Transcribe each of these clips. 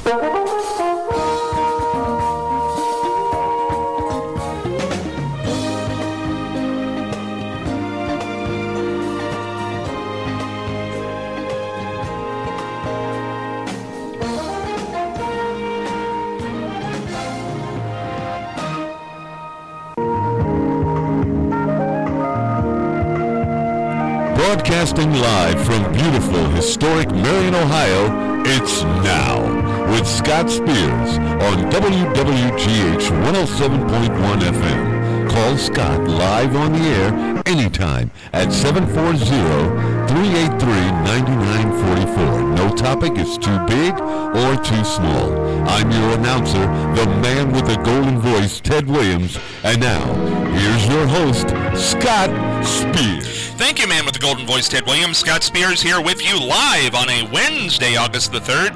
Broadcasting live from beautiful, historic Marion, Ohio, it's Now with Scott Spears on WWGH 107.1 FM. Call Scott live on the air anytime at 740-383-9944. No topic is too big or too small. I'm your announcer, the man with the golden voice, Ted Williams. And now, here's your host, Scott Spears. Thank you, man with the golden voice, Ted Williams. Scott Spears here with you live on a Wednesday, August the 3rd,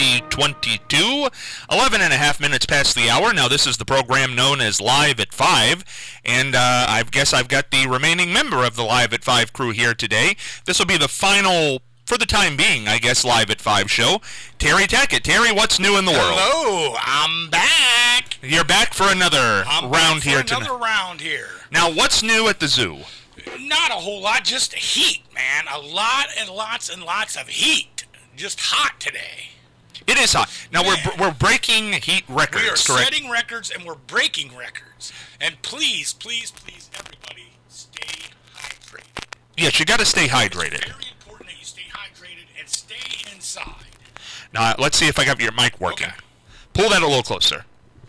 2022. 11 and a half minutes past the hour. Now, this is the program known as Live at 5, and I guess I've got the remaining member of the Live at 5 crew here today. This will be the final, for the time being, I guess, Live at 5 show. Terry Tackett. Terry, what's new in the world? Hello, I'm back. You're back for another round here tonight. Another round here. Now, what's new at the zoo? Not a whole lot, just heat, man. A lot and lots and lots of heat. Just hot today. It is hot. Now, we're breaking heat records, We are correct? setting records and we're breaking records. And please, please, please, everybody, stay hydrated. Yes, you got to stay hydrated. It's very important that you stay hydrated and stay inside. Now, let's see if I got your mic working. Okay. Pull that a little closer.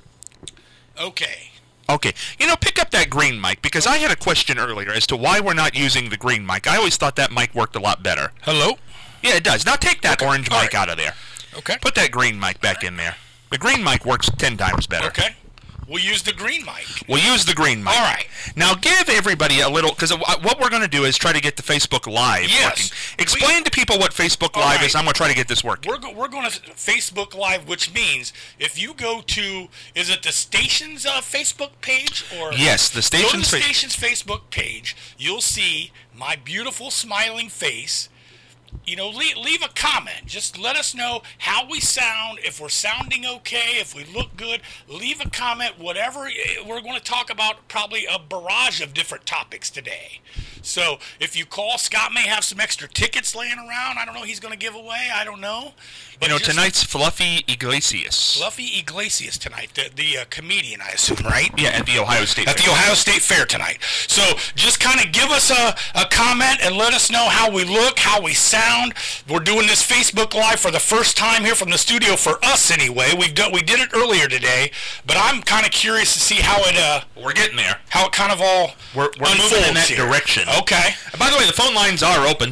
Okay. Okay. You know, pick up that green mic, because I had a question earlier as to why we're not using the green mic. I always thought that mic worked a lot better. Hello? Yeah, it does. Now take that orange mic out of there. Okay. Put that green mic back in there. The green mic works 10 times better. Okay. We'll use the green mic. We'll use the green mic. All right. Now give everybody a little, because what we're going to do is try to get the Facebook Live Yes. working. Explain to people what Facebook Live is. I'm going to try to get this working. We're going to Facebook Live, which means if you go to, is it the station's Facebook page? Or Yes, the station's Go to the station's Facebook page. You'll see my beautiful smiling face. You know, leave a comment. Just let us know how we sound, if we're sounding okay, if we look good. Leave a comment, whatever. We're going to talk about probably a barrage of different topics today. So if you call, Scott may have some extra tickets laying around. I don't know, he's going to give away. I don't know. But You know, tonight's Fluffy Iglesias. Fluffy Iglesias tonight, the comedian, I assume, right? Yeah, at the Ohio State At the Ohio State Fair tonight. So just kind of give us a comment and let us know how we look, how we sound. We're doing this Facebook Live for the first time here from the studio, for us anyway. We did it earlier today, but I'm kind of curious to see how it We're getting there. how it kind of all We're moving in that here. direction. Okay. By the way, the phone lines are open,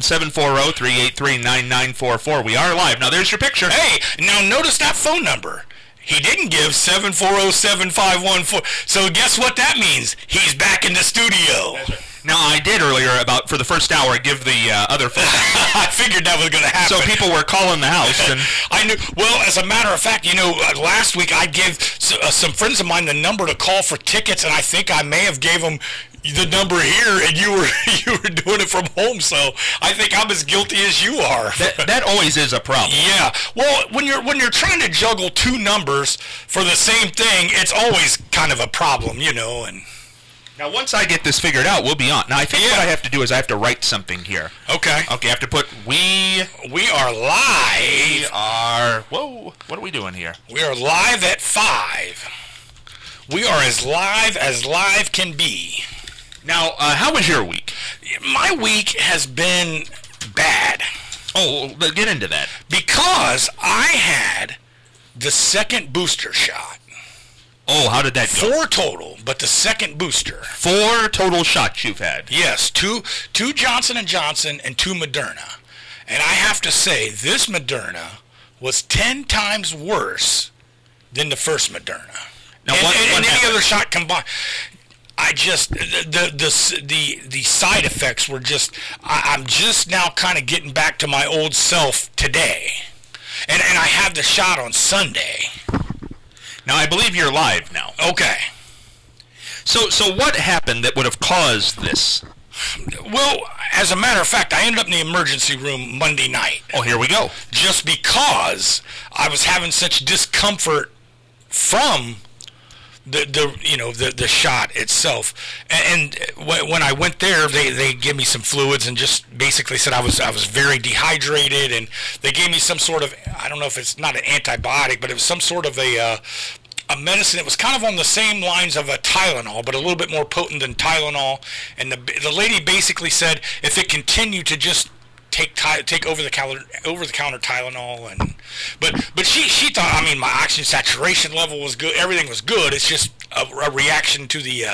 740-383-9944. We are live. Now, there's your picture. Hey, now notice that phone number. He didn't give 740-7514. So guess what that means? He's back in the studio. Now, I did earlier, for the first hour, give the other phone. I figured that was going to happen. So people were calling the house, and I knew. Well, as a matter of fact, you know, last week I gave some friends of mine the number to call for tickets, and I think I may have gave them the number here, and you were doing it from home. So I think I'm as guilty as you are. that always is a problem. Yeah. Well, when you're trying to juggle two numbers for the same thing, it's always kind of a problem, you know. And Now, once I get this figured out, we'll be on. Now, I think what I have to do is I have to write something here. Okay. Okay, I have to put We are live. Whoa, what are we doing here? We are live at 5. We are as live can be. Now, how was your week? My week has been bad Oh, get into that. because I had the second booster shot. Oh, how did that go? 4 total, but the second booster. 4 total shots you've had. Yes, two Johnson & Johnson and 2 Moderna. And I have to say, this Moderna was 10 times worse than the first Moderna. Now, and what any happened? other shot combined. I just, the side effects were just, I'm just now kind of getting back to my old self today. And I had the shot on Sunday. Now, I believe you're live now. Okay. So what happened that would have caused this? Well, As a matter of fact, I ended up in the emergency room Monday night. Oh, here we go. Just because I was having such discomfort from the shot itself, and when I went there, they gave me some fluids and just basically said I was very dehydrated, and they gave me some sort of, I don't know if it's not an antibiotic, but it was some sort of a medicine. It was kind of on the same lines of a Tylenol, but a little bit more potent than Tylenol. And the lady basically said if it continued to just take over the counter Tylenol, but she thought, I mean, my oxygen saturation level was good, everything was good. It's just a reaction to the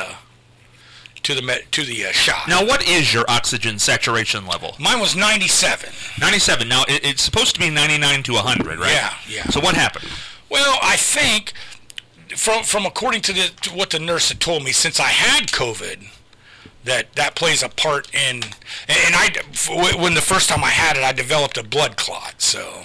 shot. Now, what is your oxygen saturation level? Mine was 97. 97. Now, it's supposed to be 99 to 100, right? Yeah. So what happened? Well, I think from according to what the nurse had told me, since I had COVID, that plays a part in, and when the first time I had it, I developed a blood clot.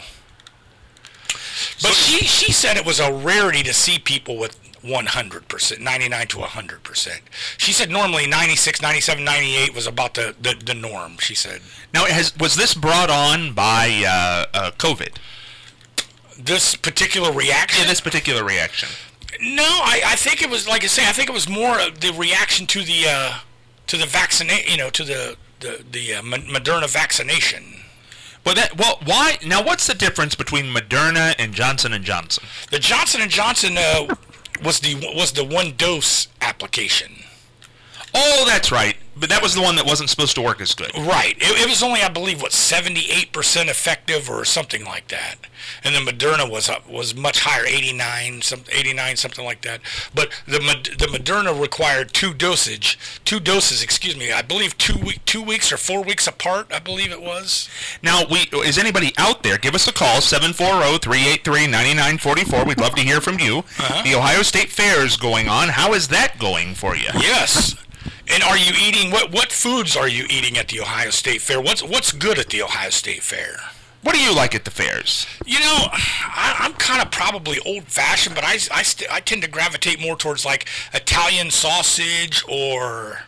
But she said it was a rarity to see people with 100%, 99 to 100%. She said normally 96, 97, 98 was about the norm, she said. Now, was this brought on by COVID? This particular reaction? Yeah, this particular reaction. No, I think it was, like I say, I think it was more the reaction to the vaccination, to the Moderna vaccination. Well, why? Now, what's the difference between Moderna and Johnson & Johnson? The Johnson & Johnson was the one dose application. Oh, that's right. But that was the one that wasn't supposed to work as good. Right. It was only, I believe, 78% effective or something like that. And the Moderna was much higher, 89, something like that. But the Moderna required two doses, I believe 2 weeks or 4 weeks apart, I believe it was. Now, is anybody out there? Give us a call, 740-383-9944. We'd love to hear from you. Uh-huh. The Ohio State Fair is going on. How is that going for you? Yes. And are you eating, what foods are you eating at the Ohio State Fair? What's good at the Ohio State Fair? What do you like at the fairs? I'm kind of probably old-fashioned, but I tend to gravitate more towards like Italian sausage or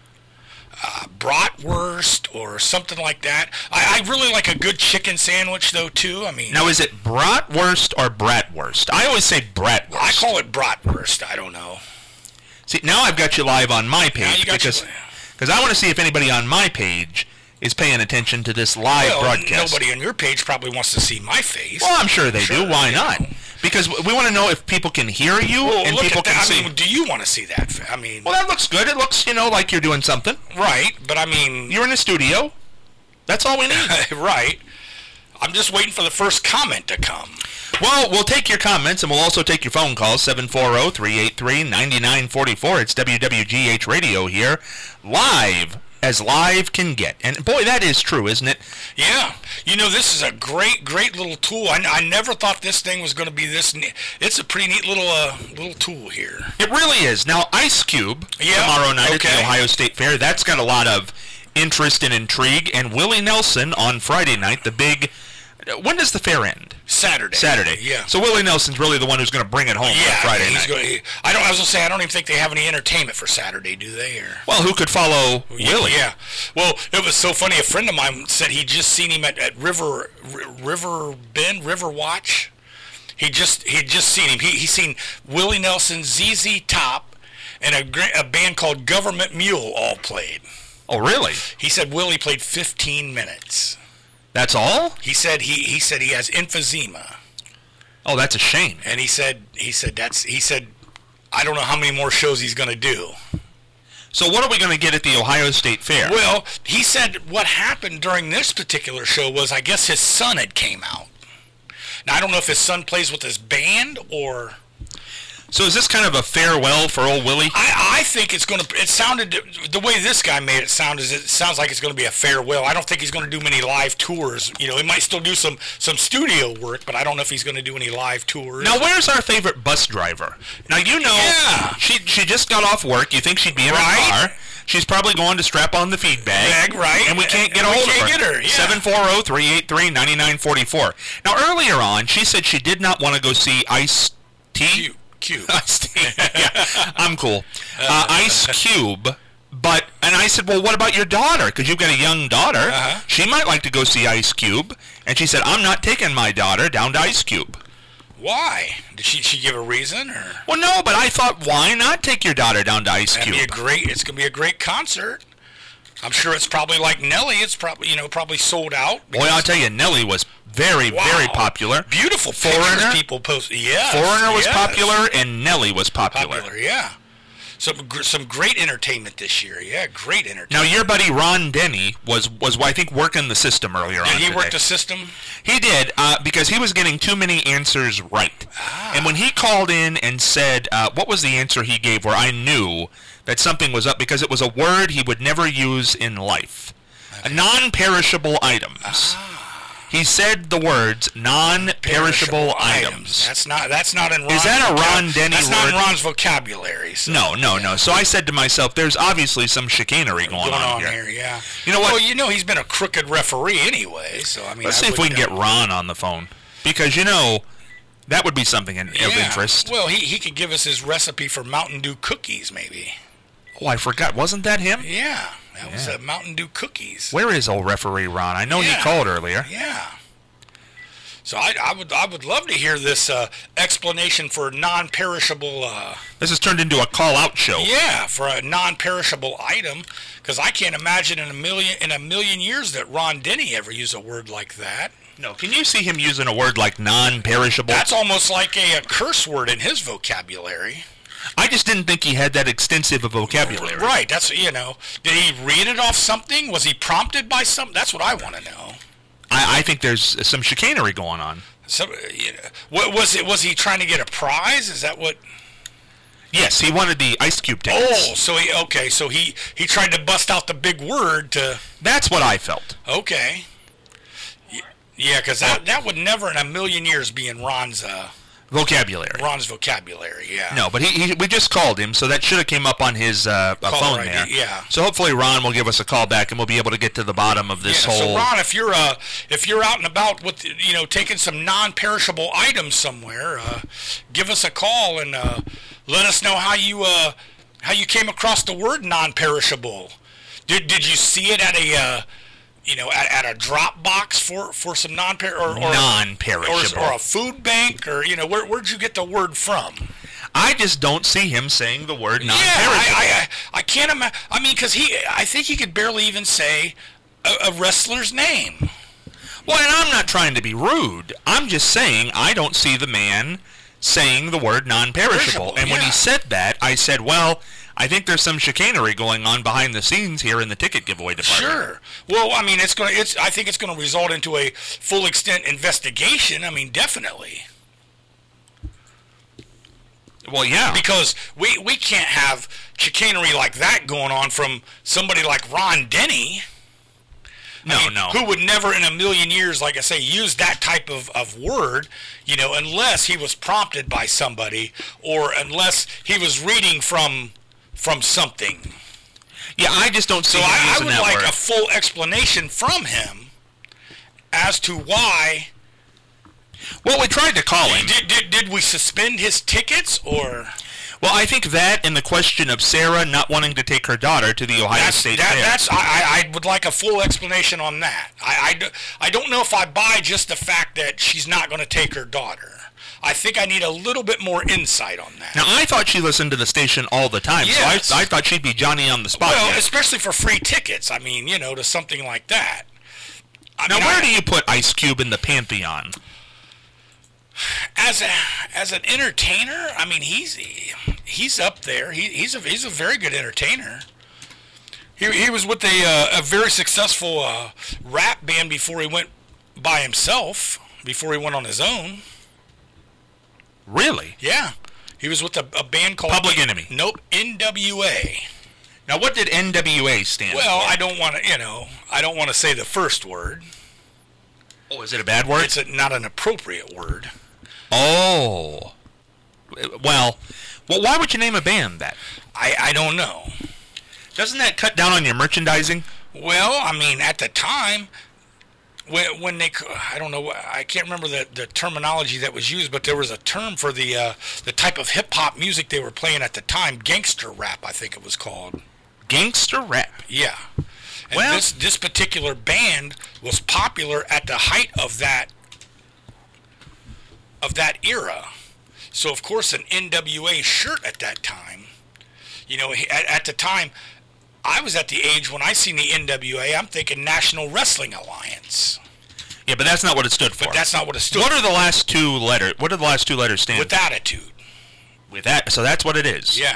bratwurst or something like that. I really like a good chicken sandwich, though, too. I mean, now, is it bratwurst or bratwurst? I always say bratwurst. I call it bratwurst. I don't know. See, now I've got you live on my page because I want to see if anybody on my page is paying attention to this live broadcast. Nobody on your page probably wants to see my face. Well, I'm sure they do. Why not? Because we want to know if people can hear you and people can see. I mean, do you want to see that? I mean, well, that looks good. It looks, like you're doing something. Right, but I mean, you're in the studio. That's all we need. Right. I'm just waiting for the first comment to come. Well, we'll take your comments, and we'll also take your phone calls, 740-383-9944. It's WWGH Radio here, live as live can get. And, boy, that is true, isn't it? Yeah. This is a great, great little tool. I never thought this thing was going to be this neat. It's a pretty neat little tool here. It really is. Now, Ice Cube, tomorrow night at the Ohio State Fair, that's got a lot of interest and intrigue. And Willie Nelson on Friday night, the big... When does the fair end? Saturday. Yeah. So Willie Nelson's really the one who's going to bring it home on Friday night. I was going to say, I don't even think they have any entertainment for Saturday, do they? Or well, who could follow Willie? Yeah. Well, it was so funny. A friend of mine said he'd just seen him at River Watch. He'd just seen him. He's seen Willie Nelson, ZZ Top, and a band called Government Mule all played. Oh, really? He said Willie played 15 minutes. That's all? He said he has emphysema. Oh, that's a shame. And he said I don't know how many more shows he's going to do. So what are we going to get at the Ohio State Fair? Well, he said what happened during this particular show was, I guess his son had came out. Now, I don't know if his son plays with his band or... So is this kind of a farewell for old Willie? I think it's going to... It sounded... The way this guy made it sound is it sounds like it's going to be a farewell. I don't think he's going to do many live tours. He might still do some studio work, but I don't know if he's going to do any live tours. Now, where's our favorite bus driver? Now, she just got off work. You think she'd be in her car. She's probably going to strap on the feed bag. Right. And we can't get a hold of her. 740-383-9944. Now, earlier on, she said she did not want to go see Ice-T. Cube. Yeah, I'm cool. Ice Cube And I said, well, what about your daughter? Because you've got a young daughter. Uh-huh. She might like to go see Ice Cube. And she said, I'm not taking my daughter down to Ice Cube. Why? Did she give a reason? Or? Well, no, but I thought, why not take your daughter down to Ice Cube? It's going to be a great concert. I'm sure it's probably like Nelly. It's probably sold out. Boy, I'll tell you, Nelly was very popular. Beautiful Foreigner. People post. Yeah. Foreigner was popular, and Nelly was popular. Yeah. Some great entertainment this year. Yeah, great entertainment. Now, your buddy Ron Denny was I think, working the system earlier on today. Did he work the system? He did, because he was getting too many answers right. Ah. And when he called in and said, what was the answer he gave where I knew that something was up, because it was a word he would never use in life. Okay. Non-perishable items. Ah. He said the words non-perishable items. That's not in Ron's. Is that a Ron Denny That's word? not in Ron's vocabulary. So. No. So I said to myself, there's obviously some chicanery going on here. Yeah. You know what? Well, he's been a crooked referee anyway. So I mean, let's see if we can get Ron on the phone, because that would be something of interest. Well, he could give us his recipe for Mountain Dew cookies, maybe. Oh, I forgot. Wasn't that him? Yeah. That was Mountain Dew cookies. Where is old referee Ron? I know he called earlier. Yeah. So I would love to hear this explanation for non-perishable. This has turned into a call-out show. Yeah, for a non-perishable item, because I can't imagine in a million years that Ron Denny ever used a word like that. No, can you see him using a word like non-perishable? That's almost like a curse word in his vocabulary. I just didn't think he had that extensive a vocabulary. Right, that's, did he read it off something? Was he prompted by something? That's what I want to know. I think there's some chicanery going on. So, what was he trying to get a prize? Is that what? Yes, he wanted the Ice Cube tickets. Oh, so he tried to bust out the big word to... That's what I felt. Okay. Yeah, because that would never in a million years be in Ron's... vocabulary. Ron's vocabulary, yeah. No, but we just called him, so that should have came up on his phone ID, there. Yeah. So hopefully Ron will give us a call back, and we'll be able to get to the bottom of this whole. So Ron, if you're out and about with taking some non-perishable items somewhere, give us a call and let us know how you came across the word non-perishable. Did you see it at a at a drop box for some non-perishable or a food bank, or where'd you get the word from? I just don't see him saying the word non-perishable. Yeah, I can't imagine. I mean, because I think he could barely even say a wrestler's name. Well, and I'm not trying to be rude. I'm just saying I don't see the man saying the word non-perishable. And when he said that, I said, well, I think there's some chicanery going on behind the scenes here in the ticket giveaway department. Sure. Well, I mean, I think it's going to result into a full extent investigation. I mean, definitely. Well, yeah. Because we can't have chicanery like that going on from somebody like Ron Denny. No. Who would never in a million years, like I say, use that type of word, unless he was prompted by somebody or unless he was reading from something. Yeah, I just don't see him using that word. I would like a full explanation from him as to why. Well, we tried to call him. Did we suspend his tickets, or? Well, I think that and the question of Sarah not wanting to take her daughter to the Ohio State Fair. I would like a full explanation on that. I don't know if I buy just the fact that she's not going to take her daughter. I think I need a little bit more insight on that. Now, I thought she listened to the station all the time, yes. So I thought she'd be Johnny on the spot. Well, especially for free tickets. I mean, to something like that. Where do you put Ice Cube in the pantheon? As an entertainer, I mean, he's up there. He's a very good entertainer. He was with a very successful rap band before he went by himself. Before he went on his own. Really? Yeah. He was with a band called Public Enemy. Nope, NWA. Now, what did NWA stand for? Well, I don't want to say the first word. Oh, is it a bad word? It's not an appropriate word. Oh. Well, why would you name a band that? I don't know. Doesn't that cut down on your merchandising? Well, I mean, at the time, when they, I don't know, I can't remember the terminology that was used, but there was a term for the type of hip-hop music they were playing at the time, gangster rap, I think it was called. Gangster rap. Yeah. And Well, this particular band was popular at the height of that era. So of course an NWA shirt at that time, you know, at the time, I was at the age when I seen the NWA, I'm thinking National Wrestling Alliance. Yeah, but that's not what it stood for. But that's not what it stood What for. are the last two letters? What do the last two letters stand With attitude. With that, so that's what it is. Yeah.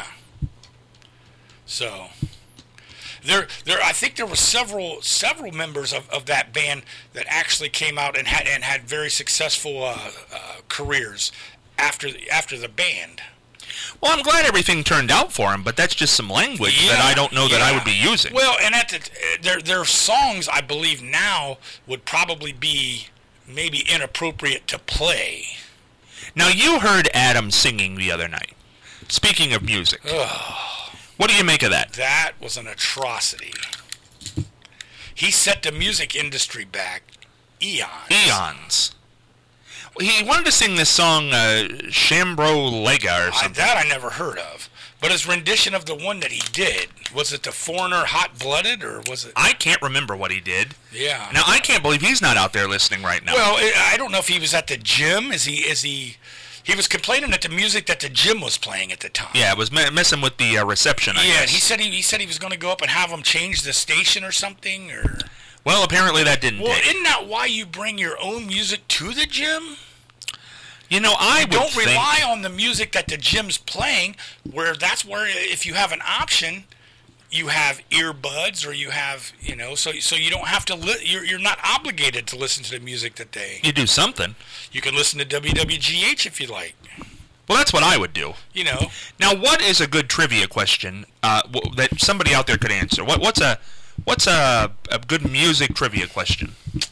So there I think there were several members of that band that actually came out and had very successful careers after the band. Well, I'm glad everything turned out for him, but that's just some language that I don't know that I would be using. Well, and their songs, I believe now, would probably be maybe inappropriate to play. Now, you heard Adam singing the other night. Speaking of music, what do you make of that? That was an atrocity. He set the music industry back eons. He wanted to sing this song, Shambro Lega or something. That I never heard of. But his rendition of the one that he did, was it the Foreigner Hot Blooded, or was it? I can't remember what he did. Yeah. Now, I can't believe he's not out there listening right now. Well, I don't know if he was at the gym. He was complaining at the music that the gym was playing at the time. Yeah, it was messing with the reception, I guess. He said he was going to go up and have them change the station or something, or... Well, apparently that didn't Well, take. isn't that why you bring your own music to the gym? You know, I don't rely on the music that the gym's playing, that's where if you have an option, you have earbuds or you have, you know, so you don't have to, you're not obligated to listen to the music that they... You do something. You can listen to WWGH if you like. Well, that's what I would do. You know. Now, what is a good trivia question that somebody out there could answer? What's a good music trivia question?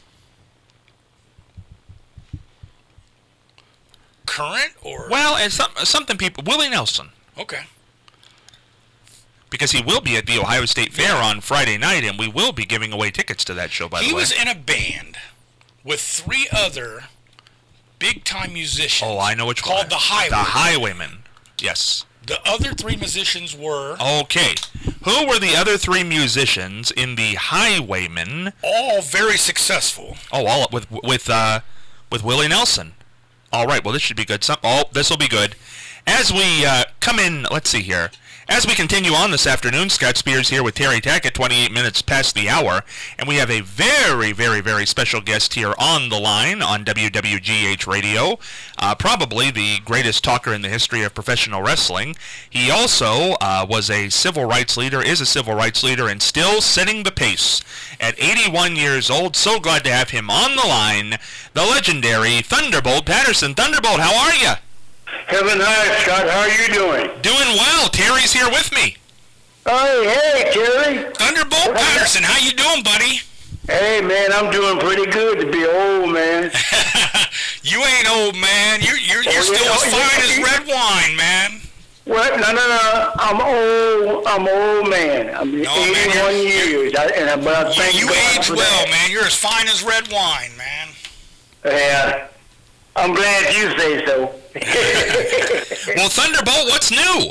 Current or... Well, and something people... Willie Nelson. Okay. Because he will be at the Ohio State Fair on Friday night, and we will be giving away tickets to that show, by the way. He was in a band with 3 other big-time musicians. Oh, I know which one. Called the Highwaymen. The Highwaymen. Yes. The other 3 musicians were... Okay. Who were the other 3 musicians in the Highwaymen? All very successful. Oh, all with Willie Nelson. All right. Well, this should be good. This will be good. As we come in, let's see here. As we continue on this afternoon, Scott Spears here with Terry Tackett, 28 minutes past the hour, and we have a very, very, very special guest here on the line on WWGH Radio, probably the greatest talker in the history of professional wrestling. He also was a civil rights leader, is a civil rights leader, and still setting the pace at 81 years old. So glad to have him on the line, the legendary Thunderbolt Patterson. Thunderbolt, how are you? Heaven high, Scott. How are you doing? Doing well. Terry's here with me. Hey, Terry. Thunderbolt Patterson, how you doing, buddy? Hey, man, I'm doing pretty good to be old, man. You ain't old, man. You're still as fine as red wine, man. What? No. I'm old, man. I'm 81 years. But I thank you God age for well, that. man. You're as fine as red wine, man. Yeah. I'm glad you say so. Well, Thunderbolt, what's new?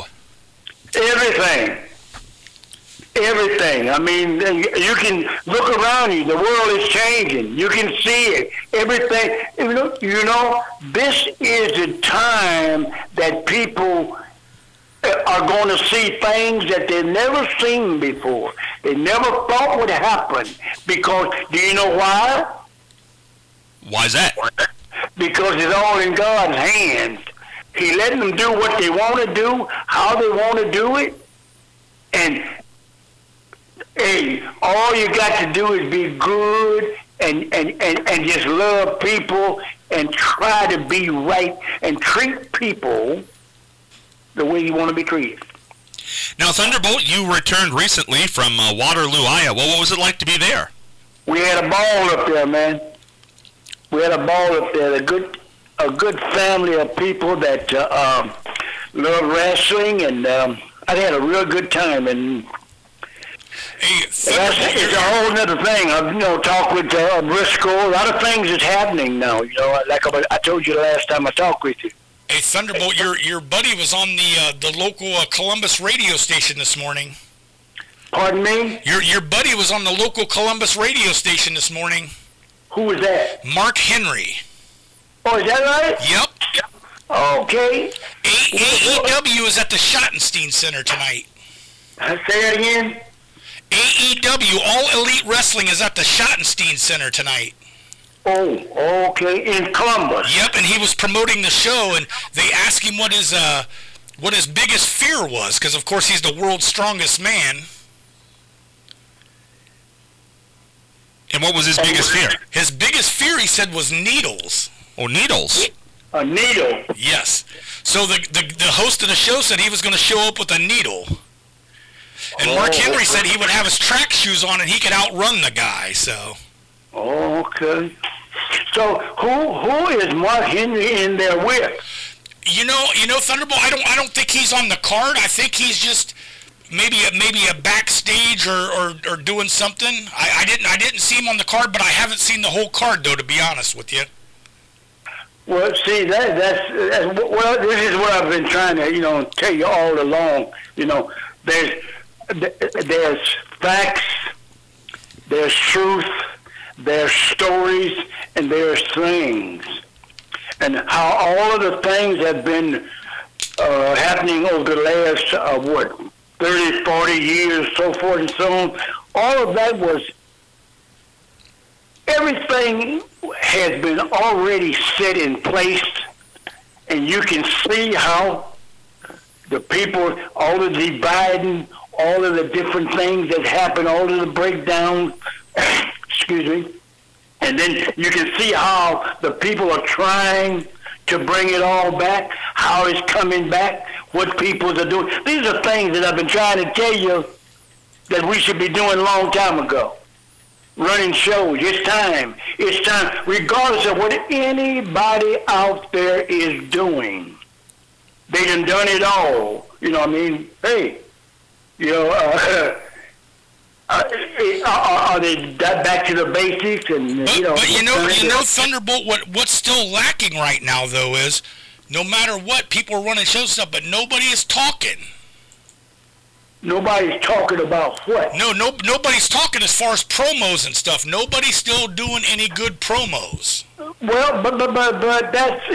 Everything. I mean, you can look around you. The world is changing. You can see it. Everything. You know, this is the time that people are going to see things that they've never seen before. They never thought would happen. Because, do you know why? Why's that? Because it's all in God's hands. He letting them do what they want to do, how they want to do it. And, hey, all you got to do is be good and just love people and try to be right and treat people the way you want to be treated. Now, Thunderbolt, you returned recently from Waterloo, Iowa. What was it like to be there? We had a ball up there, man. We had a ball up there. A good family of people that love wrestling, and I had a real good time. And it's a whole other thing. I've talked with Briscoe. A lot of things is happening now. Like I told you the last time I talked with you. Hey, Thunderbolt, your buddy was on the local Columbus radio station this morning. Pardon me? Your buddy was on the local Columbus radio station this morning. Who was that? Mark Henry. Oh, is that right? Yep. Okay. AEW is at the Schottenstein Center tonight. Say it again. AEW, All Elite Wrestling, is at the Schottenstein Center tonight. Oh, okay, in Columbus. Yep, and he was promoting the show, and they asked him what his biggest fear was, because of course he's the world's strongest man. And what was his biggest fear? His biggest fear, he said, was needles. Oh, needles. A needle. Yes. So the host of the show said he was going to show up with a needle. And Mark Henry said he would have his track shoes on and he could outrun the guy, so. Okay. So who is Mark Henry in there with? You know, Thunderbolt, I don't think he's on the card. I think he's just maybe a backstage or doing something. I didn't see him on the card, but I haven't seen the whole card though, to be honest with you. Well, see, that's well, this is what I've been trying to, tell you all along. There's facts, there's truth, there's stories, and there's things. And how all of the things have been happening over the last, 30, 40 years, so forth and so on, all of that was, everything has been already set in place, and you can see how the people, all of the dividing, all of the different things that happen, all of the breakdowns, excuse me, and then you can see how the people are trying to bring it all back, how it's coming back, what people are doing. These are things that I've been trying to tell you that we should be doing a long time ago. Running shows. It's time. It's time, regardless of what anybody out there is doing. They done it all. Hey, are they back to the basics? And But Thunderbolt, what's still lacking right now though is, no matter what, people are running shows stuff, but nobody is talking. Nobody's talking about what? Nobody's talking as far as promos and stuff. Nobody's still doing any good promos. Well, but that's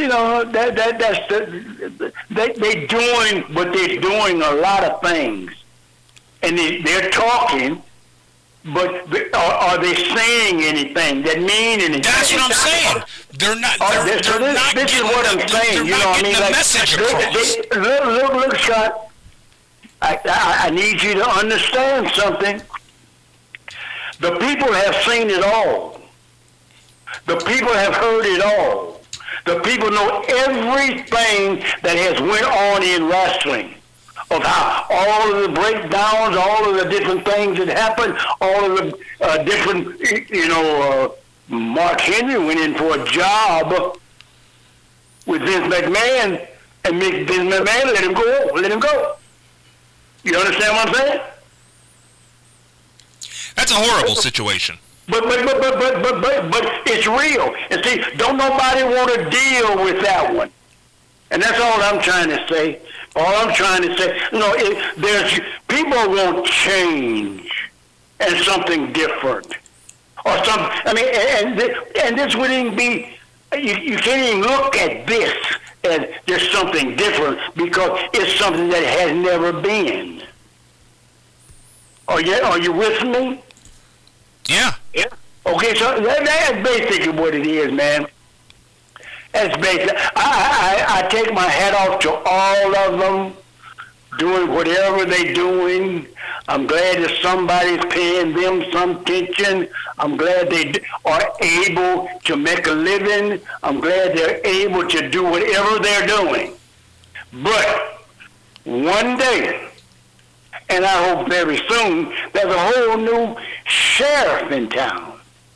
they're doing a lot of things, and they're talking, but are they saying anything that mean anything? That's what I'm saying. They're not. This is what I'm saying. The message across. Look, Scott. I need you to understand something. The people have seen it all. The people have heard it all. The people know everything that has went on in wrestling, of how all of the breakdowns, all of the different things that happened, all of the different, Mark Henry went in for a job with Vince McMahon, and Vince McMahon let him go. You understand what I'm saying? That's a horrible situation. But it's real. And see, don't nobody want to deal with that one. And that's all I'm trying to say. All I'm trying to say, there's people want change and something different, or some. And this wouldn't be. You can't even look at this as there's something different, because it's something that has never been. Are you with me? Yeah. Yeah. Okay, so that's basically what it is, man. That's basic. I take my hat off to all of them, doing whatever they're doing. I'm glad that somebody's paying them some attention. I'm glad they are able to make a living. I'm glad they're able to do whatever they're doing. But one day, and I hope very soon, there's a whole new sheriff in town.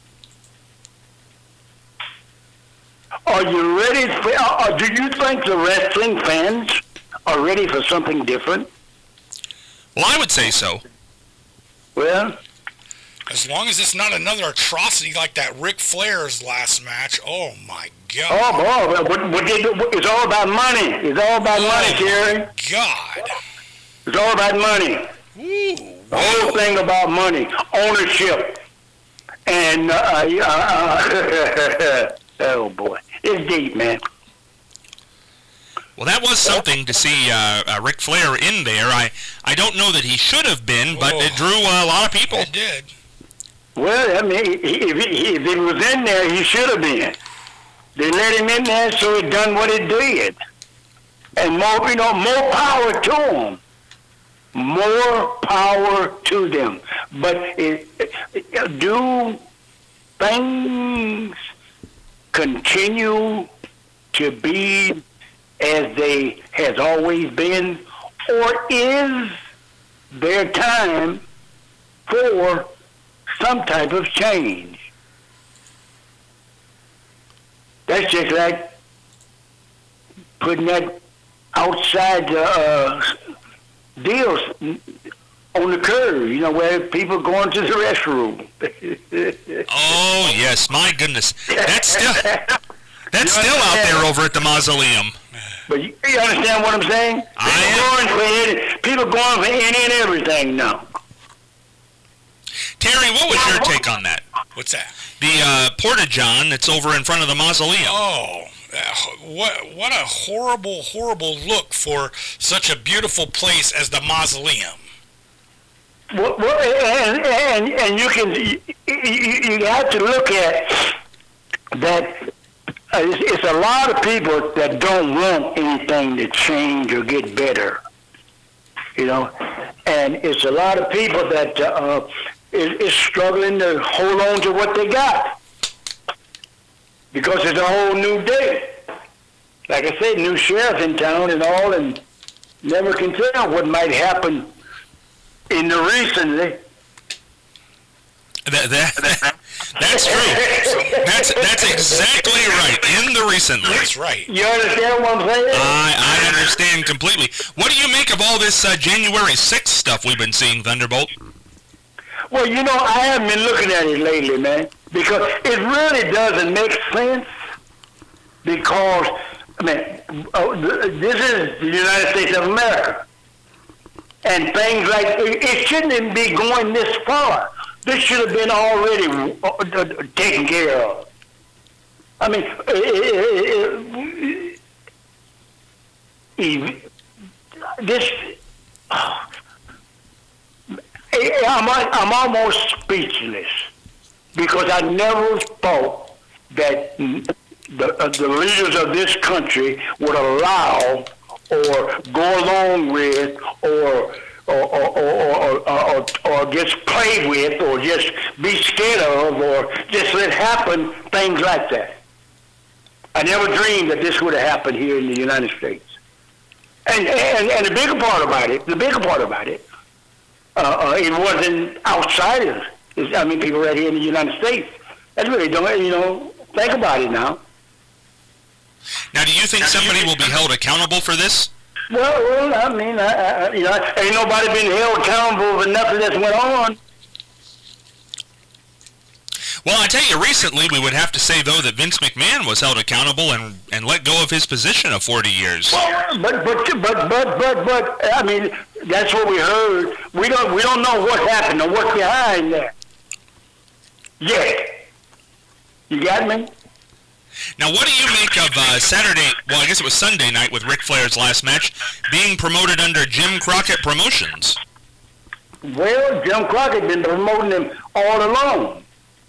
Are you ready for, do you think the wrestling fans are ready for something different? Well, I would say so. Well, as long as it's not another atrocity like that Ric Flair's last match, oh my God. Oh, boy, it's all about money. It's all about money, Terry. God. It's all about money. Ooh, The whole thing about money, ownership, and oh boy, it's deep, man. Well, that was something to see Ric Flair in there. I don't know that he should have been, but it drew a lot of people. It did. Well, I mean, if he was in there, he should have been. They let him in there, so he done what he did. And more power to him. More power to them. But do things continue to be as they has always been, or is there time for some type of change? That's just like putting that outside deals on the curb, where people going to the restroom. Oh, yes, my goodness. That's still out there over at the Mausoleum. But you understand what I'm saying? People going for any and everything now. Terry, what was your take on that? What's that? The Porta-John that's over in front of the Mausoleum. Oh, what a horrible, horrible look for such a beautiful place as the Mausoleum. Well, and you have to look at that. It's a lot of people that don't want anything to change or get better, and it's a lot of people that is struggling to hold on to what they got because it's a whole new day. Like I said, new sheriff in town and all, and never can tell what might happen in the recently. That's true. That's exactly right. In the recently. That's right. You understand what I'm saying? I understand completely. What do you make of all this January 6th stuff we've been seeing, Thunderbolt? Well, I haven't been looking at it lately, man, because it really doesn't make sense. Because this is the United States of America, and things like it shouldn't even be going this far. This should have been already taken care of. I mean, I'm almost speechless because I never thought that the leaders of this country would allow or go along with or just play with or just be scared of or just let happen things like that. I never dreamed that this would have happened here in the United States. And the bigger part about it, it wasn't outsiders. People right here in the United States. That's really don't, think about it now. Now, do you think somebody will be held accountable for this? Well, ain't nobody been held accountable for nothing that's went on. Well, I tell you, recently we would have to say, though, that Vince McMahon was held accountable and let go of his position of 40 years. Well, but that's what we heard. We don't know what happened or what's behind that yet. You got me? Now, what do you make of Saturday, well, I guess it was Sunday night with Ric Flair's last match, being promoted under Jim Crockett Promotions? Well, Jim Crockett been promoting them all along.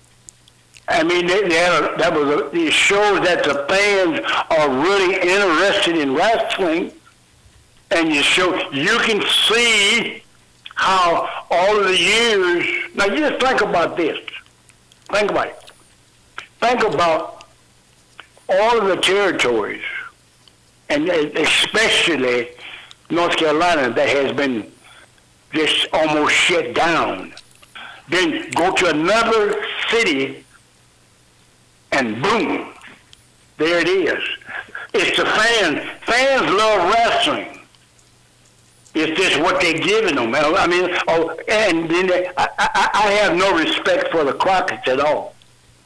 It shows that the fans are really interested in wrestling, and you can see how all of the years. Now, you just think about this. Think about it. Think about all of the territories, and especially North Carolina, that has been just almost shut down. Then go to another city, and boom, there it is. It's the fans. Fans love wrestling. It's just what they're giving them. And then I have no respect for the Crockett's at all.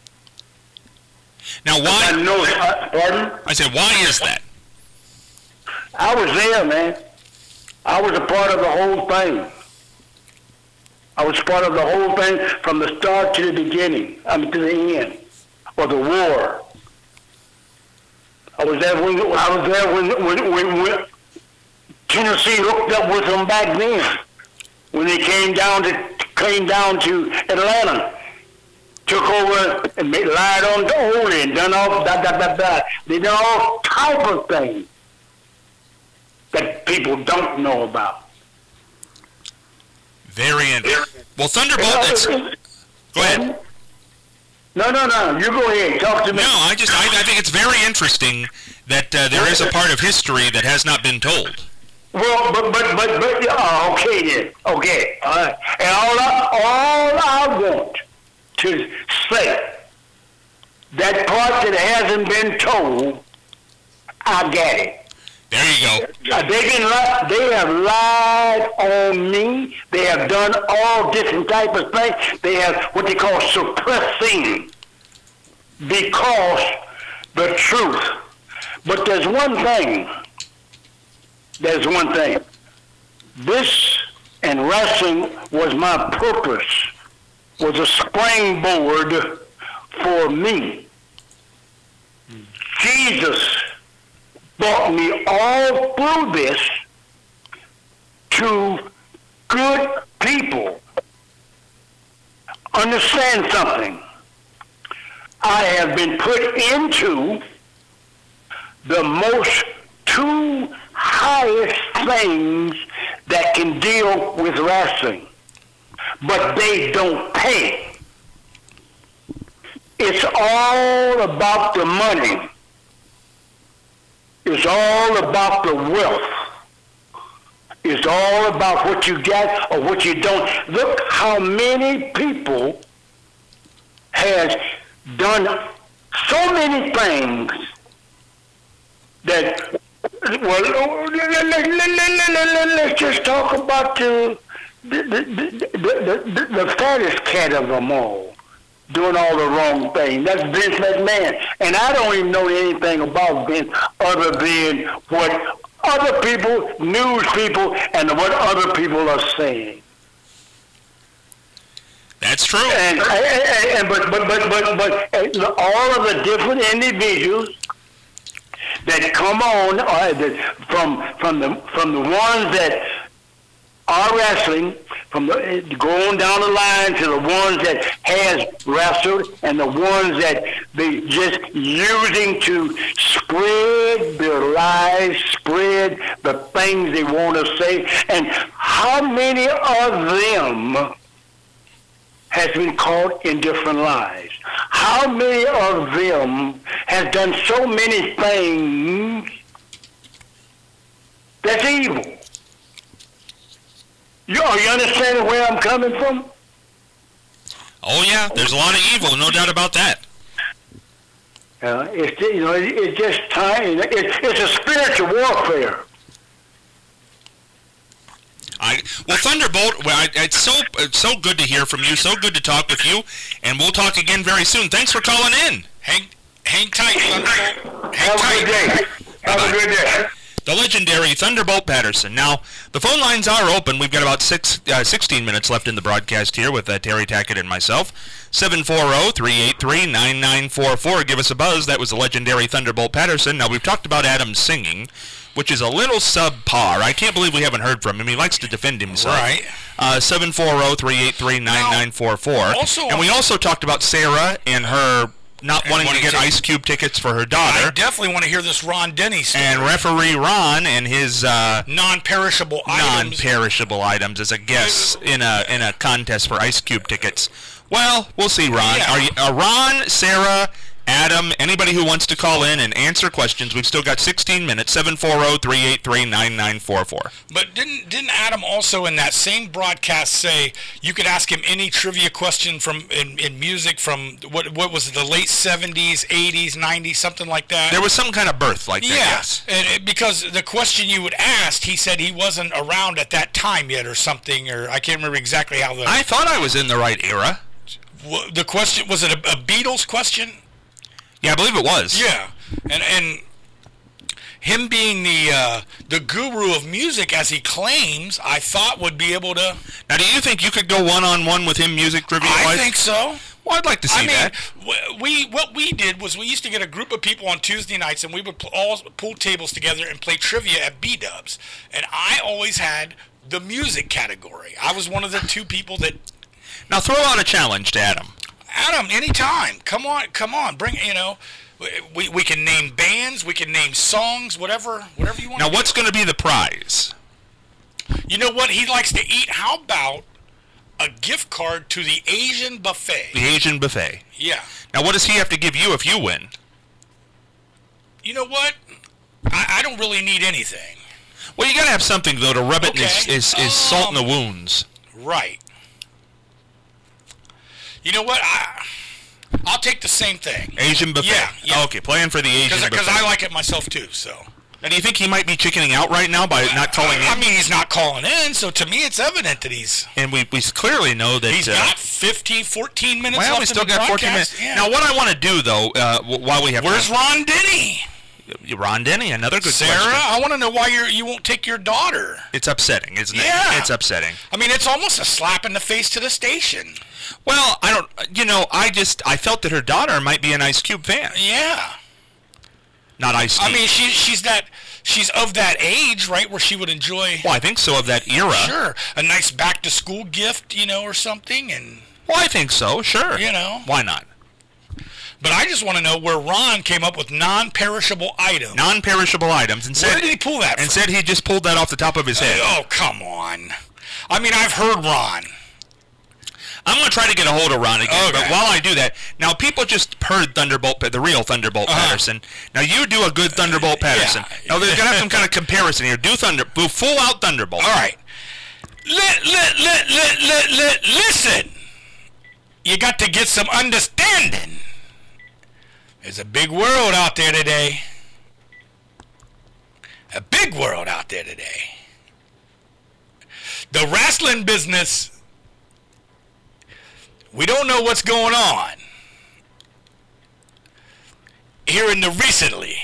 Now, why? Pardon? I said, why is that? I was there, man. I was a part of the whole thing. I was part of the whole thing from the start to the beginning. I mean, to the end of the war. I was there when Tennessee hooked up with them back then. When they came down to Atlanta, took over and lied on the Ole and done all They done all type of things that people don't know about. Very interesting. Well, Thunderbolt. Go ahead. No. You go ahead. Talk to me. No, I think it's very interesting that there is a part of history that has not been told. Well, but okay then. Okay. All right. And all I want to say, that part that hasn't been told, I got it. There you go. They have lied on me. They have done all different type of things. They have what they call suppressing because the truth. But there's one thing. This and wrestling was my purpose, was a springboard for me. Jesus brought me all through this to good people. Understand something. I have been put into the most two highest things that can deal with wrestling, but they don't pay. It's all about the money. It's all about the wealth. It's all about what you get or what you don't. Look how many people has done so many things that, well, let's just talk about the fattest cat of them all, doing all the wrong things. That's Vince McMahon. And I don't even know anything about Vince other than what other people, news people, and what other people are saying. That's true. But all of the different individuals that come on from the ones that are wrestling, going down the line to the ones that has wrestled and the ones that they just using to spread their lies, spread the things they want to say, and how many of them has been caught in different lies? How many of them has done so many things that's evil? Are you understanding where I'm coming from? Oh yeah, there's a lot of evil, no doubt about that. It's just time. It's a spiritual warfare. Thunderbolt, it's so good to hear from you, so good to talk with you, and we'll talk again very soon. Thanks for calling in. Hang tight, Thunderbolt. Have a good day. Have a good day. The legendary Thunderbolt Patterson. Now, the phone lines are open. We've got about 16 minutes left in the broadcast here with Terry Tackett and myself. 740-383-9944. Give us a buzz. That was the legendary Thunderbolt Patterson. Now, we've talked about Adam singing, which is a little subpar. I can't believe we haven't heard from him. He likes to defend himself. Right. 740-383-9944. And we also talked about Sarah and her not wanting to get Ice Cube tickets for her daughter. I definitely want to hear this Ron Denny story. And referee Ron and his non-perishable items as a guest in a contest for Ice Cube tickets. Well, we'll see, Ron. Yeah. Are you, Ron, Sarah, Adam, anybody who wants to call in and answer questions, we've still got 16 minutes, 740-383-9944. But didn't Adam also in that same broadcast say you could ask him any trivia question from in music from what was it, the late 70s, 80s, 90s, something like that? There was some kind of birth like that, yes. And because the question you would ask, he said he wasn't around at that time yet or something, or I can't remember exactly how I thought I was in the right era. The question, was it a Beatles question? Yeah, I believe it was. Yeah, and him being the guru of music, as he claims, I thought would be able to. Now, do you think you could go one-on-one with him, music trivia-wise? I think so. Well, I'd like to see that. What we did was we used to get a group of people on Tuesday nights, and we would all pull tables together and play trivia at B-Dubs. And I always had the music category. I was one of the two people that. Now, throw out a challenge to Adam. Adam, anytime. Come on. Bring, we can name bands, we can name songs, whatever you want. Now, what's going to be the prize? You know what he likes to eat? How about a gift card to the Asian buffet? The Asian buffet. Yeah. Now, what does he have to give you if you win? You know what? I don't really need anything. Well, you got to have something, though, to rub it Okay. is salt in the wounds. Right. You know what? I'll take the same thing. Asian buffet. Yeah. Okay, playing for the Asian buffet. Because I like it myself, too, so. Now, do you think he might be chickening out right now by not calling in? I mean, he's not calling in, so to me it's evident that he's... And we clearly know that... He's got 14 minutes left. Well, we still got 14 minutes. Yeah. Now, what I want to do, though, while we have... Where's Ron Denny? Ron Denny, another good Sarah, question. I want to know why you won't take your daughter. It's upsetting, isn't it? Yeah. It's upsetting. I mean, it's almost a slap in the face to the station. Well, I felt that her daughter might be an Ice Cube fan. Yeah. Not Ice Cube. I mean, she's of that age, right, where she would enjoy... Well, I think so, of that era. Sure. A nice back-to-school gift, or something, and... Well, I think so, sure. Why not? But I just want to know where Ron came up with non-perishable items. Non-perishable items. And Where did he pull that from? And said he just pulled that off the top of his head. Oh, come on. I mean, I've heard Ron. I'm going to try to get a hold of Ron again, Okay. but while I do that, now people just heard Thunderbolt, the real Thunderbolt Patterson. Now you do a good Thunderbolt Patterson. Yeah. Now there's going to have some kind of comparison here. Do full out Thunderbolt. All right. Listen. You got to get some understanding. There's a big world out there today. A big world out there today. The wrestling business... We don't know what's going on here in the recently.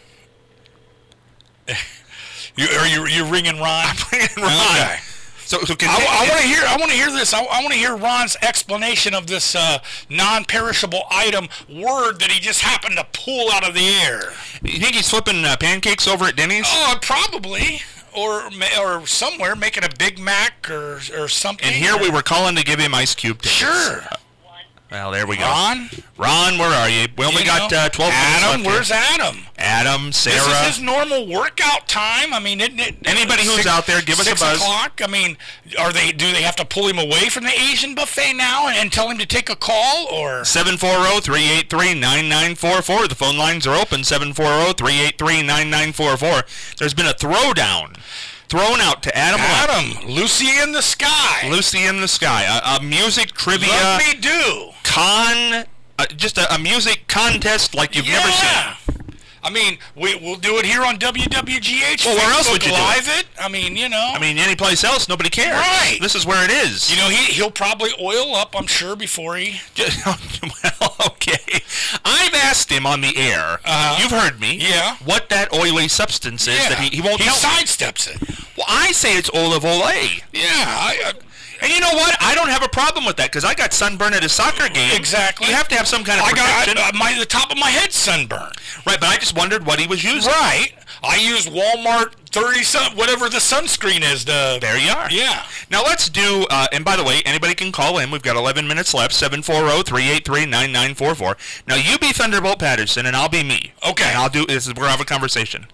You're ringing Ron? I'm ringing Ron. Okay. So I want to hear this. I want to hear Ron's explanation of this non-perishable item word that he just happened to pull out of the air. You think he's flipping pancakes over at Denny's? Oh, probably. Or somewhere making a Big Mac or something. And here we were calling to give him Ice Cube tickets. Sure. Well, there we go. Ron, where are you? We only got 12 minutes Adam, left. where's Adam? Adam, Sarah. This is his normal workout time. I mean, isn't it? Anybody who's out there, give us a buzz. 6 o'clock. I mean, do they have to pull him away from the Asian buffet now and tell him to take a call, or 740-383-9944? The phone lines are open. 740-383-9944. There's been a thrown out to Adam. Adam, Lucy in the Sky. Lucy in the Sky. A music trivia. Let me do. Just a music contest like you've never seen. I mean, we'll do it here on WWGH. Well, where else would you do live it? I mean, I mean, any place else, nobody cares. Right. This is where it is. He'll probably oil up, I'm sure, before he... Well, okay. I've asked him on the air. You've heard me. Yeah. What that oily substance is that he won't tell me. He sidesteps it. Well, I say it's olive oil. Yeah, and you know what? I don't have a problem with that because I got sunburn at a soccer game. Exactly. You have to have some kind of protection. I got the top of my head sunburned. Right, but I just wondered what he was using. Right. I used Walmart 30 whatever the sunscreen is. There you are. Yeah. Now let's do. And by the way, anybody can call in. We've got 11 minutes left. 740-383-9944. Now you be Thunderbolt Patterson, and I'll be me. Okay. And I'll do. This is where I'll have a conversation.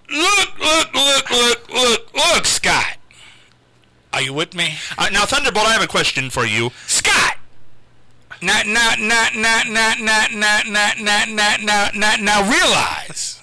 Look, Scott. Are you with me? Now, Thunderbolt, I have a question for you. Scott! Now realize.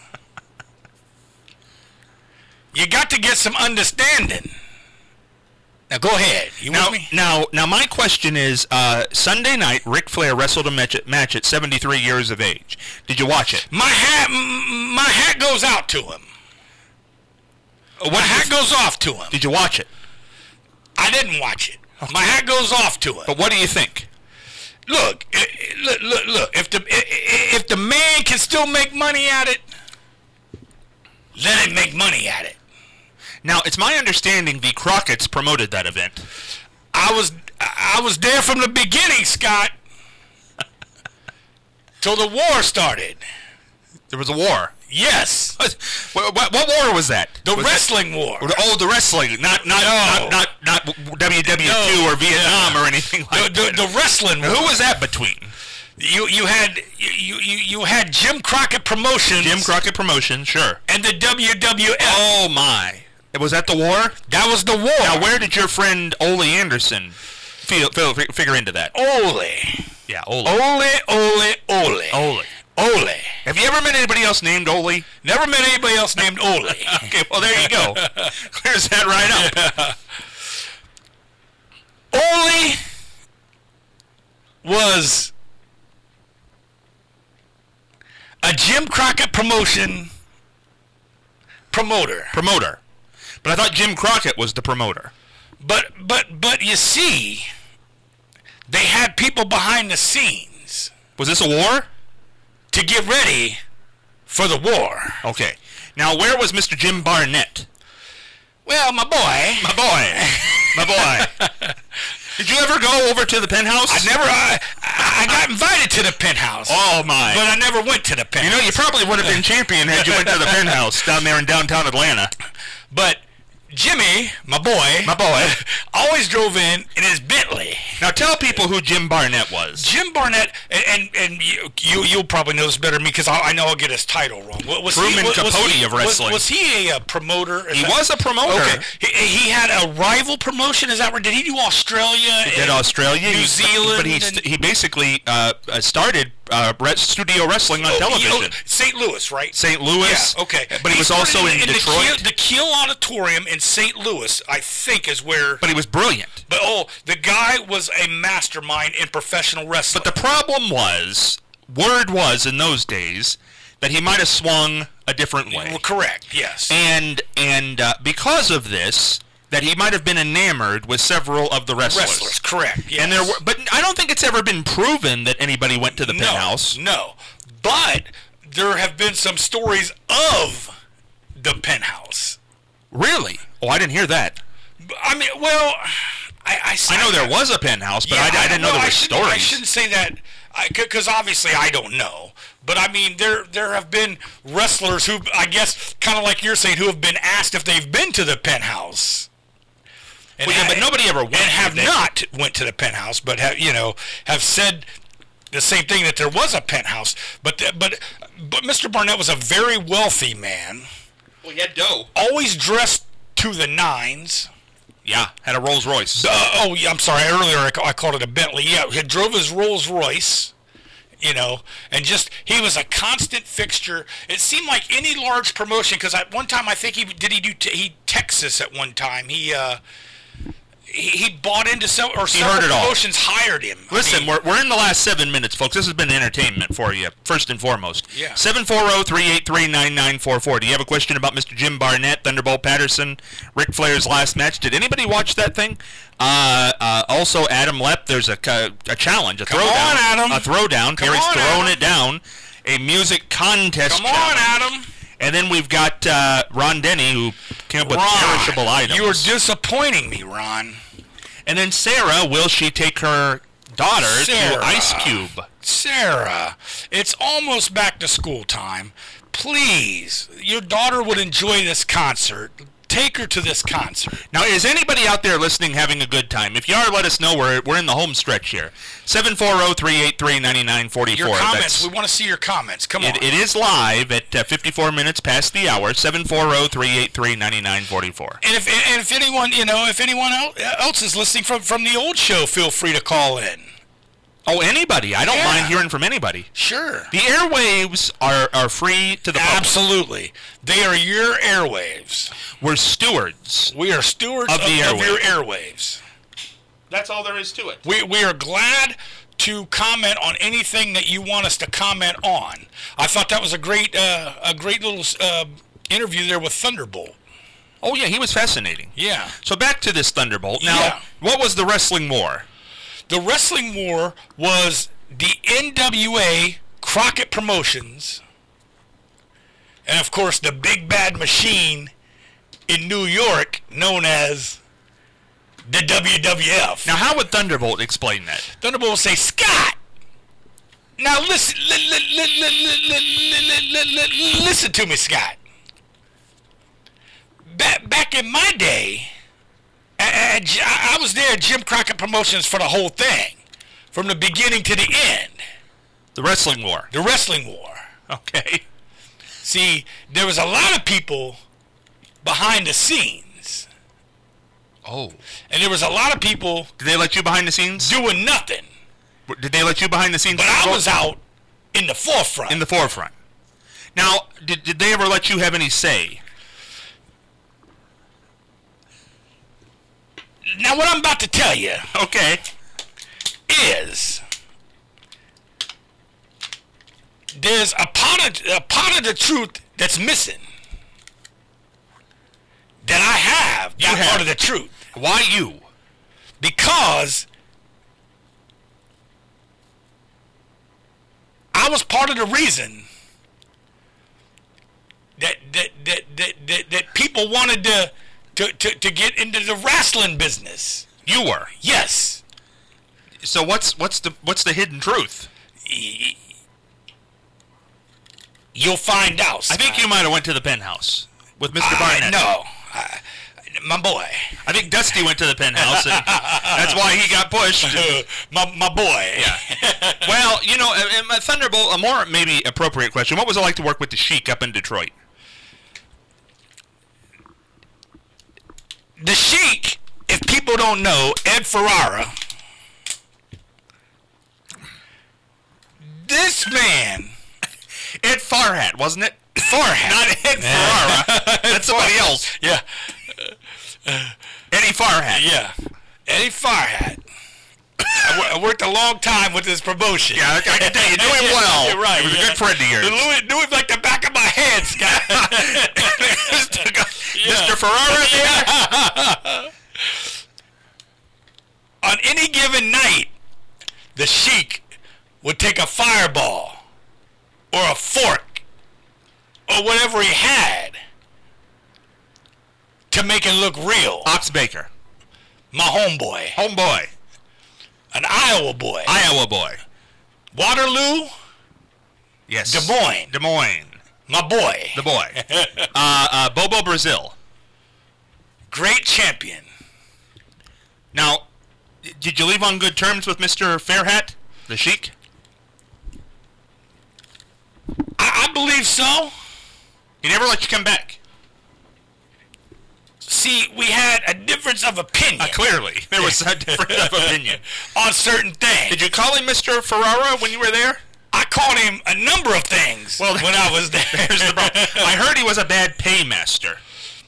You got to get some understanding. Now, go ahead. You with me? Now, my question is, Sunday night, Ric Flair wrestled a match at 73 years of age. Did you watch it? My hat goes out to him. My hat goes off to him. Did you watch it? I didn't watch it. Okay. My hat goes off to him. But what do you think? Look. If the man can still make money at it, let him make money at it. Now, it's my understanding the Crockett's promoted that event. I was there from the beginning, Scott. Till the war started. There was a war. Yes. What war was that? The wrestling war. Oh, the wrestling, not WW2 or Vietnam or anything like that. The wrestling war. Who was that between? You had Jim Crockett Promotions. Jim Crockett Promotions, sure. And the WWF. Oh my! Was that the war? That was the war. Now, where did your friend Ole Anderson figure into that? Ole. Yeah, Ole. Ole. Have you ever met anybody else named Ole? Never met anybody else named Ole. Okay, well, there you go. Clears that right up. Ole was a Jim Crockett promoter. But I thought Jim Crockett was the promoter. But you see, they had people behind the scenes. Was this a war? To get ready for the war. Okay. Now, where was Mr. Jim Barnett? Well, my boy. Did you ever go over to the penthouse? I got invited to the penthouse. Oh, my. But I never went to the penthouse. You know, you probably would have been champion had you went to the penthouse down there in downtown Atlanta. But Jimmy, my boy, always drove in his Bentley. Now tell people who Jim Barnett was. Jim Barnett, and you'll probably know this better than me because I know I'll get his title wrong. Truman Capote of wrestling. Was he a promoter? He was a promoter. Okay. He had a rival promotion. Is that right? Did he do Australia? He did Australia, New Zealand. But he basically started studio wrestling on television. St. Louis, right? St. Louis. Yeah, okay. But he was also in Detroit. The Kiel Auditorium in St. Louis, I think, is where... But he was brilliant. But, the guy was a mastermind in professional wrestling. But the problem was, word was in those days, that he might have swung a different way. Well, correct, yes. And because of this... that he might have been enamored with several of the wrestlers. Correct, yes. And but I don't think it's ever been proven that anybody went to the penthouse. No, but there have been some stories of the penthouse. Really? Oh, I didn't hear that. I mean, well, I know there was a penthouse, but I didn't know there were stories. I shouldn't say that, because obviously I don't know. But I mean, there have been wrestlers who, I guess, kind of like you're saying, who have been asked if they've been to the penthouse. And but nobody ever went. And have not went to the penthouse, but have said the same thing, that there was a penthouse. But Mr. Barnett was a very wealthy man. Well, he had dough. Always dressed to the nines. Yeah, had a Rolls Royce. Yeah, I'm sorry. Earlier I called it a Bentley. Yeah, he drove his Rolls Royce. And just, he was a constant fixture. It seemed like any large promotion, because at one time I think he Texas at one time. He bought into several promotions hired him. Listen, we're in the last 7 minutes, folks. This has been entertainment for you, first and foremost. Yeah. 740-383-9944. Do you have a question about Mr. Jim Barnett, Thunderbolt Patterson, Ric Flair's last match? Did anybody watch that thing? Also, Adam Lepp, there's a challenge, a throwdown. Come on, Adam. A throwdown. Terry's throwing it down. A music contest challenge. Come on, Adam. And then we've got Ron Denny, who came up with perishable items. You are disappointing me, Ron. And then Sarah, will she take her daughter to Ice Cube? Sarah, it's almost back to school time. Please, your daughter would enjoy this concert. Take her to this concert. Now, is anybody out there listening having a good time? If you are, let us know. We're in the home stretch here. 740-383-9944. Your comments. We want to see your comments. Come on. It is live at 54 minutes past the hour. 740-383-9944. And if anyone else is listening from the old show, feel free to call in. Oh, anybody. I don't mind hearing from anybody. Sure. The airwaves are free to the public. Absolutely. They are your airwaves. We're stewards. We are stewards of your airwaves. That's all there is to it. We are glad to comment on anything that you want us to comment on. I thought that was a great little interview there with Thunderbolt. Oh, yeah, he was fascinating. Yeah. So back to this Thunderbolt. Now, what was the wrestling war? The wrestling war was the NWA Crockett Promotions And, of course, the big bad machine in New York known as the WWF. Now, how would Thunderbolt explain that? Thunderbolt will say, Scott, now listen to me, Scott. Back in my day, I was there at Jim Crockett Promotions for the whole thing, from the beginning to the end. The Wrestling War. The Wrestling War. Okay. See, there was a lot of people behind the scenes. Oh. And there was a lot of people... Did they let you behind the scenes? Doing nothing. Did they let you behind the scenes? But I was out in the forefront. In the forefront. Now, did they ever let you have any say? Now, what I'm about to tell you... Okay. ...is... There's a part of the truth that's missing. That I have. You have part of the truth. Why you? Because I was part of the reason that people wanted to get into the wrestling business. You were. Yes. So what's the hidden truth? You'll find out. I think you might have went to the penthouse with Mr. Barnett. No. My boy. I think Dusty went to the penthouse, and that's why he got pushed. My boy. Yeah. Well, you know, Thunderbolt, a more maybe appropriate question. What was it like to work with the Sheik up in Detroit? The Sheik, if people don't know, Ed Ferrara, this man... Ed Farhat, wasn't it? Farhat. Not Ed Ferrara. That's somebody else. Yeah. Eddie Farhat. Yeah. Eddie Farhat. I worked a long time with this promotion. Yeah, I can tell you knew him well. You're right. He was a good friend of yours. Knew him like the back of my head, Scott. Mr. Ferrara there? On any given night, the Sheik would take a fireball or a fork or whatever he had to make it look real. Ox Baker. My homeboy. Homeboy. An Iowa boy. Iowa boy. Waterloo. Yes. Des Moines. Des Moines. My boy. The boy. Bobo Brazil. Great champion. Now, did you leave on good terms with Mr. Fairhat, the Sheik? I believe so. He never let you come back. See, we had a difference of opinion. Clearly. There was a difference of opinion. On certain things. Did you call him Mr. Ferrara when you were there? I called him a number of things when I was there. There's the problem. I heard he was a bad paymaster.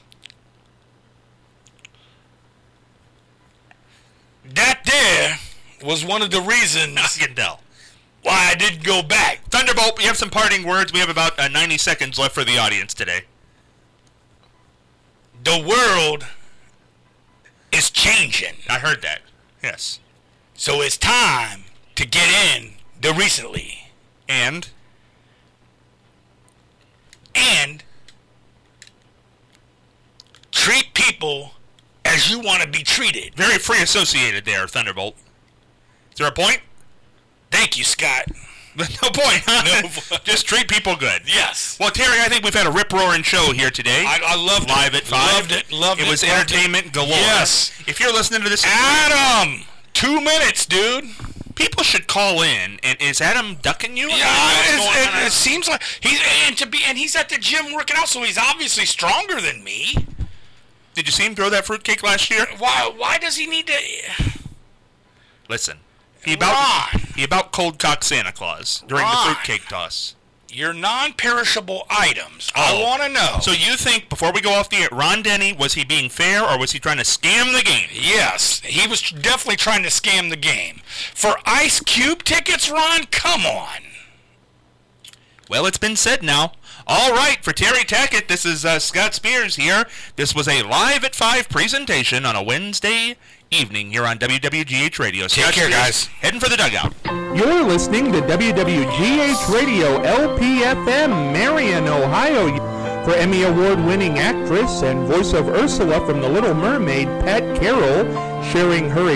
That there was one of the reasons I can tell. Why I didn't go back. Thunderbolt, we have some parting words. We have about 90 seconds left for the audience today. The world is changing. I heard that. Yes. So it's time to get in the recently. And treat people as you want to be treated. Very free associated there, Thunderbolt. Is there a point? Thank you, Scott. No point, huh? No. Just treat people good. Yes. Well, Terry, I think we've had a rip-roaring show here today. I loved Live it. at 5. Loved it. It was entertainment galore. Yes. If you're listening to this... Adam! 2 minutes, dude. People should call in. And is Adam ducking you? Yeah, it seems like he's at the gym working out, so he's obviously stronger than me. Did you see him throw that fruitcake last year? Why does he need to... Listen. He about cold cocked Santa Claus during the fruitcake toss. Your non-perishable items. I want to know. So you think, before we go off the air, Ron Denny, was he being fair or was he trying to scam the game? Yes, he was definitely trying to scam the game. For Ice Cube tickets, Ron, come on. Well, it's been said now. All right, for Terry Tackett, this is Scott Spears here. This was a Live at 5 presentation on a Wednesday evening here on WWGH Radio. Take care, guys. Heading for the dugout. You're listening to WWGH Radio LPFM, Marion, Ohio. For Emmy Award-winning actress and voice of Ursula from The Little Mermaid, Pat Carroll, sharing her